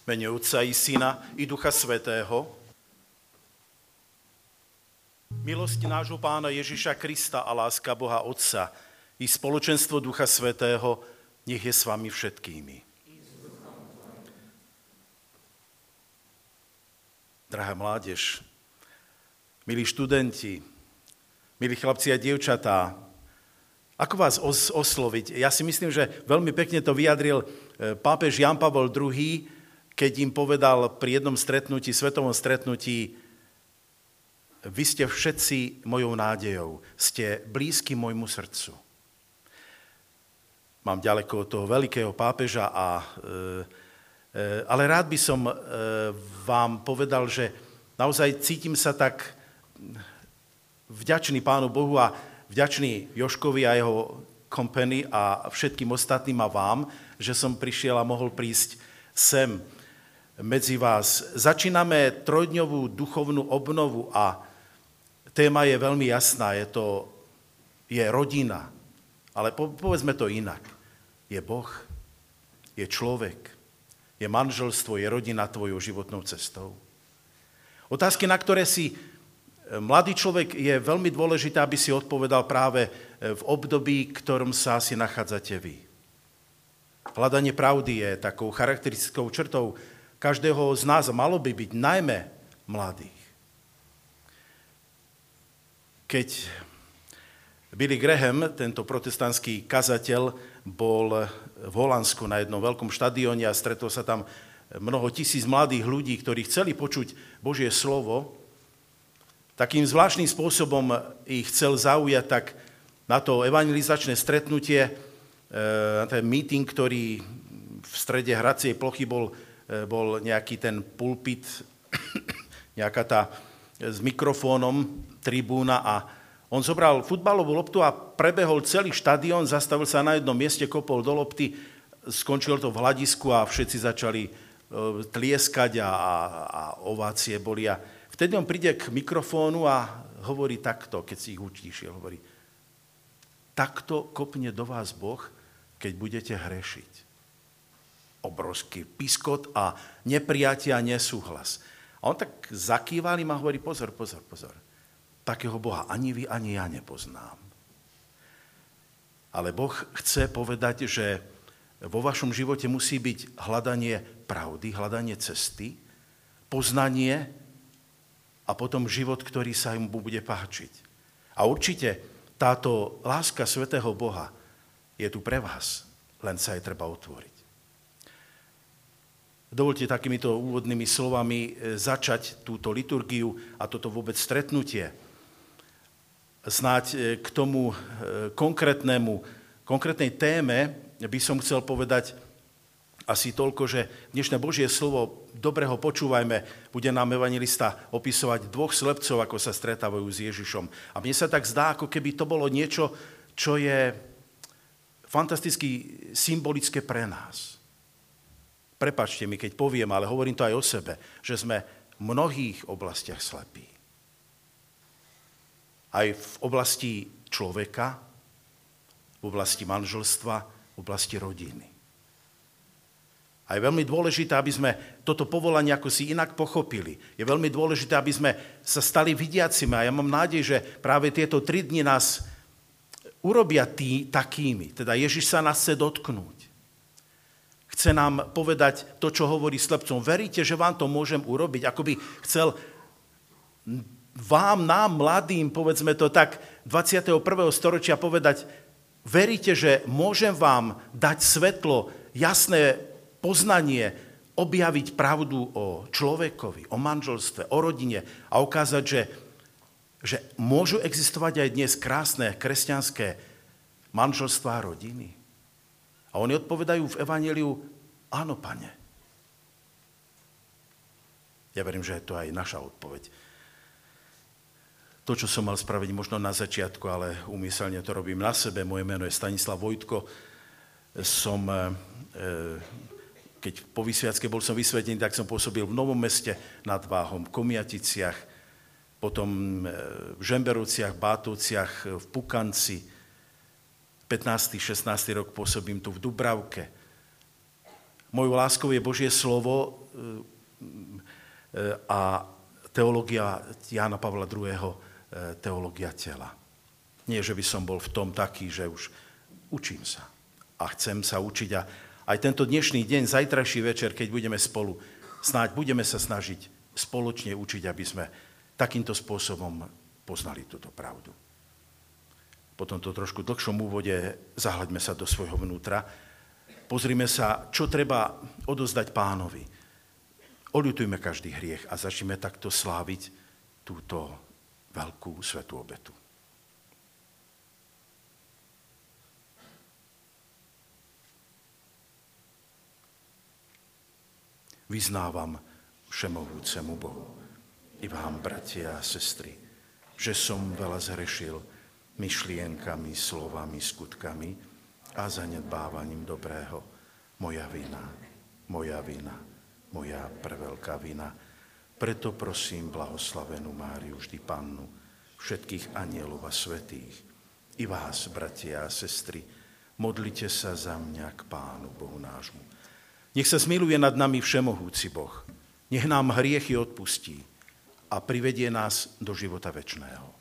Mene Otca i Syna i Ducha Svätého. Milosť nášho Pána Ježiša Krista a láska Boha Otca i spoločenstvo Ducha Svätého nech je s vami všetkými. Drahá mládež, milí študenti, milí chlapci a dievčatá, ako vás osloviť? Ja si myslím, že veľmi pekne to vyjadril pápež Ján Pavol II, keď im povedal pri jednom stretnutí, svetovom stretnutí: vy ste všetci mojou nádejou, ste blízky môjmu srdcu. Mám ďaleko od toho veľkého pápeža, ale rád by som vám povedal, že naozaj cítim sa tak vďačný Pánu Bohu a vďačný Jožkovi a jeho company a všetkým ostatným a vám, že som prišiel a mohol prísť sem medzi vás. Začíname trojdňovú duchovnú obnovu a téma je veľmi jasná, je rodina, ale povedzme to inak. Je Boh, je človek, je manželstvo, je rodina tvojou životnou cestou. Otázky, na ktoré si mladý človek je veľmi dôležité, aby si odpovedal práve v období, ktorom sa asi nachádzate vy. Hľadanie pravdy je takou charakteristickou črtou každého z nás, malo by byť najmä mladých. Keď Billy Graham, tento protestantský kazateľ, bol v Holandsku na jednom veľkom štadióne a stretol sa tam mnoho tisíc mladých ľudí, ktorí chceli počuť Božie slovo, takým zvláštnym spôsobom ich chcel zaujať tak na to evangelizačné stretnutie, na ten meeting, ktorý v strede hracej plochy bol nejaký ten pulpit, nejaká tá s mikrofónom, tribúna a on zobral futbalovú loptu a prebehol celý štadión, zastavil sa na jednom mieste, kopol do lopty, skončil to v hľadisku a všetci začali tlieskať a ovácie boli. A vtedy on príde k mikrofónu a hovorí takto, keď si ich utíšil, hovorí: takto kopne do vás Boh, keď budete hrešiť. Obrovský piskot a neprijatie a nesúhlas. A on tak zakýval im a hovorí: pozor. Takého Boha ani vy, ani ja nepoznám. Ale Boh chce povedať, že vo vašom živote musí byť hľadanie pravdy, hľadanie cesty, poznanie a potom život, ktorý sa mu bude páčiť. A určite táto láska svätého Boha je tu pre vás, len sa jej treba otvoriť. Dovoľte takýmito úvodnými slovami začať túto liturgiu a toto vôbec stretnutie. Snáď k tomu konkrétnej téme by som chcel povedať asi toľko, že dnešné Božie slovo, dobre ho počúvajme, bude nám evanjelista opisovať dvoch slepcov, ako sa stretávajú s Ježišom. A mne sa tak zdá, ako keby to bolo niečo, čo je fantasticky symbolické pre nás. Prepáčte mi, keď poviem, ale hovorím to aj o sebe, že sme v mnohých oblastiach slepí. Aj v oblasti človeka, v oblasti manželstva, v oblasti rodiny. A je veľmi dôležité, aby sme toto povolanie ako si inak pochopili. Je veľmi dôležité, aby sme sa stali vidiacimi. A ja mám nádej, že práve tieto 3 dni nás urobia takými. Teda Ježiš sa nás chce dotknúť. Chce nám povedať to, čo hovorí slepcom. Veríte, že vám to môžem urobiť? Ako by chcel nám, mladým, povedzme to tak, 21. storočia povedať: veríte, že môžem vám dať svetlo, jasné poznanie, objaviť pravdu o človekovi, o manželstve, o rodine a ukázať, že môžu existovať aj dnes krásne kresťanské manželstvá a rodiny? A oni odpovedajú v evanjeliu: áno, Pane. Ja verím, že je to aj naša odpoveď. To, čo som mal spraviť možno na začiatku, ale úmyselne to robím na sebe. Moje meno je Stanislav Vojtko. Keď po vysviacke bol som vysvetený, tak som pôsobil v Novom Meste nad Váhom, v Komiaticiach, potom v Žemberovciach, Bátovciach, v Pukanci. 15. 16. rok pôsobím tu v Dubravke. Mojou láskou je Božie slovo, a teológia Jána Pavla II. Teológia tela. Nie, že by som bol v tom taký, že už učím sa a chcem sa učiť. A aj tento dnešný deň, zajtrajší večer, keď budeme spolu, snáď budeme sa snažiť spoločne učiť, aby sme takýmto spôsobom poznali túto pravdu. Po tomto trošku dlhšom úvode zahľaďme sa do svojho vnútra. Pozrime sa, čo treba odozdať Pánovi. Oľutujme každý hriech a začneme takto sláviť túto veľkú svätú obetu. Vyznávam všemohúcemu Bohu i vám, bratia a sestry, že som veľa zhrešil myšlienkami, slovami, skutkami a zanedbávaním dobrého. Moja vina, moja preveľká vina. Preto prosím blahoslavenú Máriu, vždy Pannu, všetkých anielov a svätých, i vás, bratia a sestry, modlite sa za mňa k Pánu Bohu nášmu. Nech sa zmiluje nad nami všemohúci Boh. Nech nám hriechy odpustí a privedie nás do života večného.